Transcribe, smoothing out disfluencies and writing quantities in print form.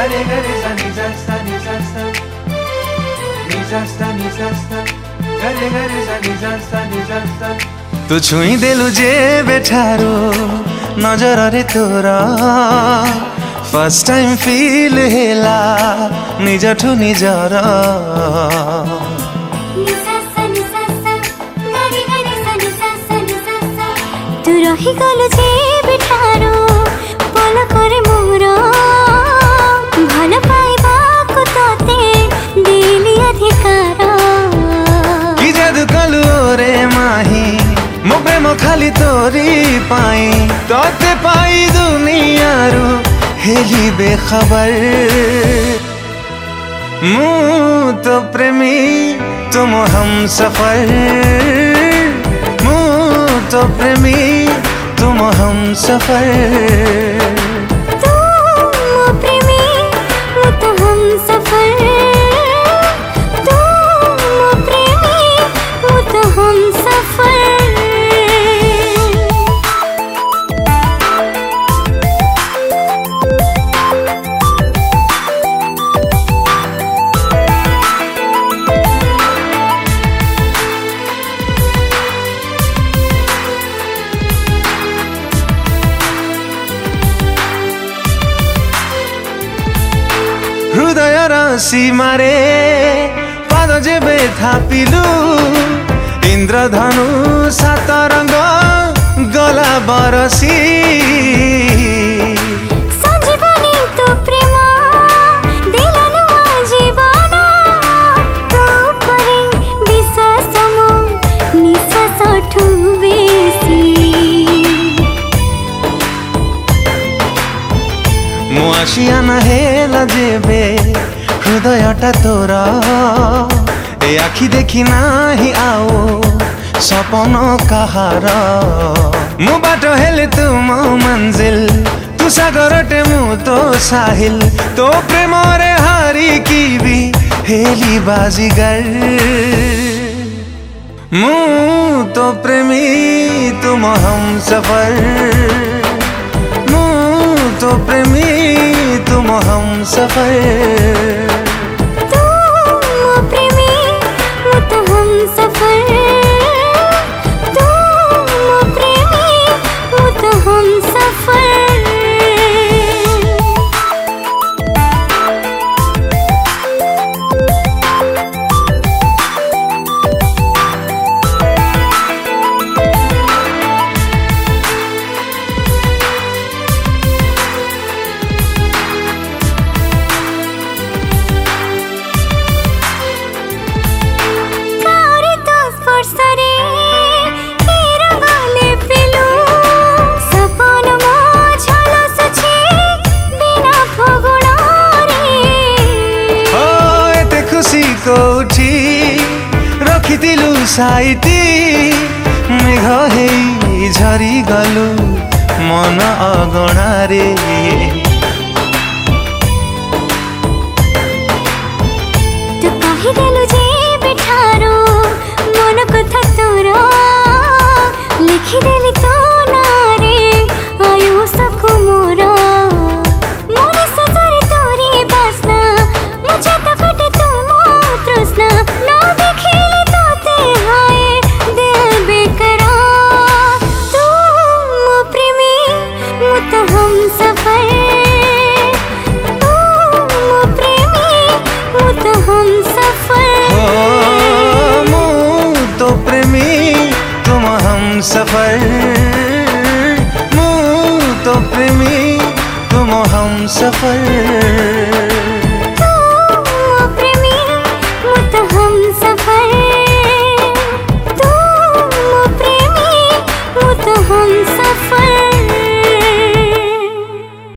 gare gare sa ni sa ni sa gare gare sa ni sa तू छुई देलु जे बेठारो नजर रे तोरा फर्स्ट टाइम फील हेला निजठु निजर तू रही गलु जे बेठारो पल करे मोर भल पाइबा को तोते दिली अधिकार कि जादू कलु रे माही मो प्रेम खाली तोरी पाई तोते पाई दुनियारू हेली बेखबर मु तो प्रेमी तुम हम सफर मु तो प्रेमी तुम हम सफर तू मो प्रेमी मु तो हम सफर तू मो प्रेमी मु तो हम सफर हृदय राशि मारे पाद जेबे थापिलु इंद्रधनु सात रंग गला बरसी संजीवनी तो प्रेम दिलनु जीवन तो परे विश्वास मो निश्वास ठु बेसी मु आशिया ना हेला जेबे हृदयटा तोरा ए आखि देखि नाही आओ सपन कहार मु बाटो हेले तुम मंजिल तू सागरटे मु तो साहिल तो प्रेम रे हारी की भी हेली बाजीगर मु तो प्रेमी तुम हम सफर तो प्रेमी तुम हम सफर तू मो प्रेमी मु तो हम सफर तू मो प्रेमी मु तो हम सफर रखिलु साइती मेघ हेई झरी गलु मन अगणारे तू कहि देलु जे बेठारो मन कथा तोरा लिखि देली तो नारे आयु सबको मोरा मोर सजरे तोरी बासना मुझे तो कटे तुम तृष्णा ना देखिले तोते हाय दिल बेकरार तू मो प्रेमी मु तो हम सफर तू मो प्रेमी मु तो हम सफर मु तो प्रेमी तुम हम सफर मु तो प्रेमी तुम हम सफर।